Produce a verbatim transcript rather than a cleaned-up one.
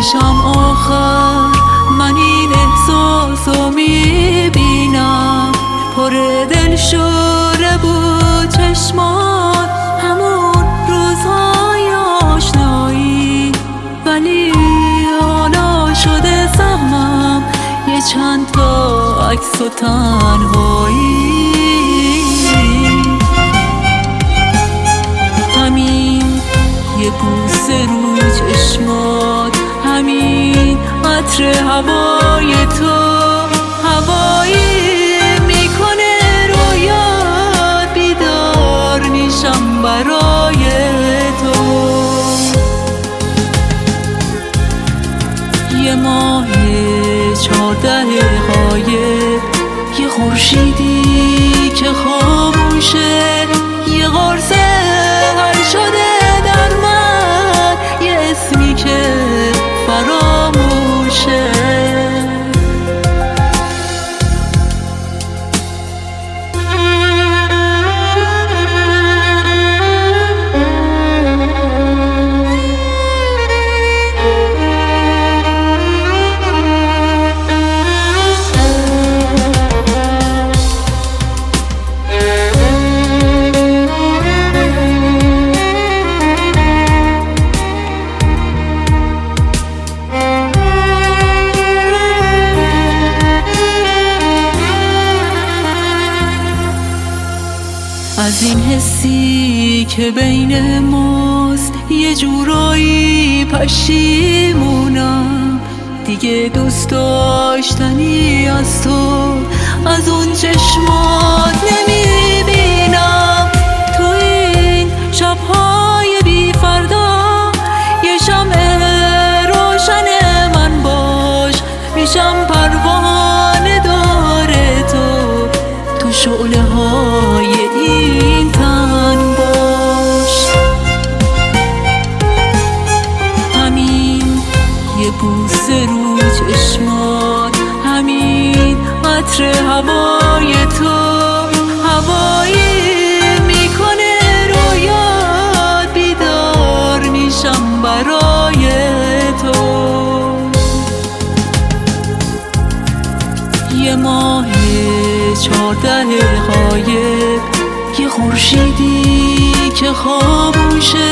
میشم آخر، من این احساسو میبینم. پر دل شوره بود چشمات همون روزهای آشنایی، ولی حالا شده سهمم یه چند تا عکس و تنهایی. همین یه بوسه رو چشمات، همین عطر هوای تو، هوایی میکنه رویات، بیدار میشم برای تو. یه ماه چارده غایب، یه خورشیدی که خاموشه، یه قرص حل شده در من، یه اسمی که فراموشه. از این حسی که بین ماست یه جورایی پشیمونم، دیگه دوست داشتنی از تو از اون چشمات نمیبینم. تو این شبهای بی فردا یه شمع روشن من باش، میشم پروانه داره تو، تو شعله های این تن باش. همین یه بوسه رو چشمات، همین عطر هوای تو، هوایی میکنه رویات، بیدار میشم برای تو. یه ماه چارده غایب، یه خورشیدی که خاموشه،